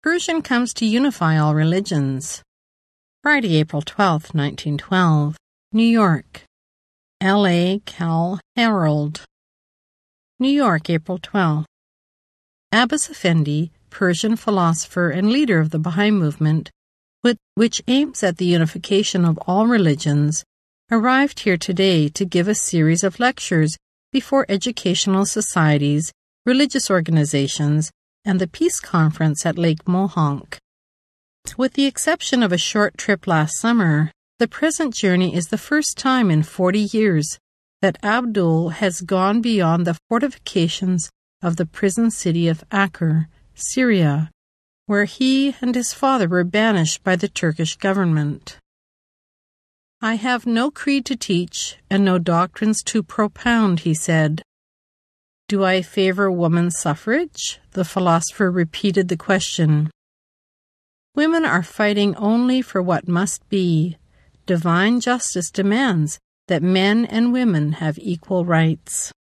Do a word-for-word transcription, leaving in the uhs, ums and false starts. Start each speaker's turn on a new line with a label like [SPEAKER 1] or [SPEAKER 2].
[SPEAKER 1] Persian comes to unify all religions. Friday, April twelfth, nineteen twelve, New York. L A Cal Herald. New York, April twelfth. Abbas Effendi, Persian philosopher and leader of the Baha'i movement, which aims at the unification of all religions, arrived here today to give a series of lectures before educational societies, religious organizations, and the Peace Conference at Lake Mohonk. With the exception of a short trip last summer, the present journey is the first time in forty years that Abdul has gone beyond the fortifications of the prison city of Acre, Syria, where he and his father were banished by the Turkish government. "I have no creed to teach and no doctrines to propound," he said. "Do I favor women's suffrage?" The philosopher repeated the question. "Women are fighting only for what must be. Divine justice demands that men and women have equal rights."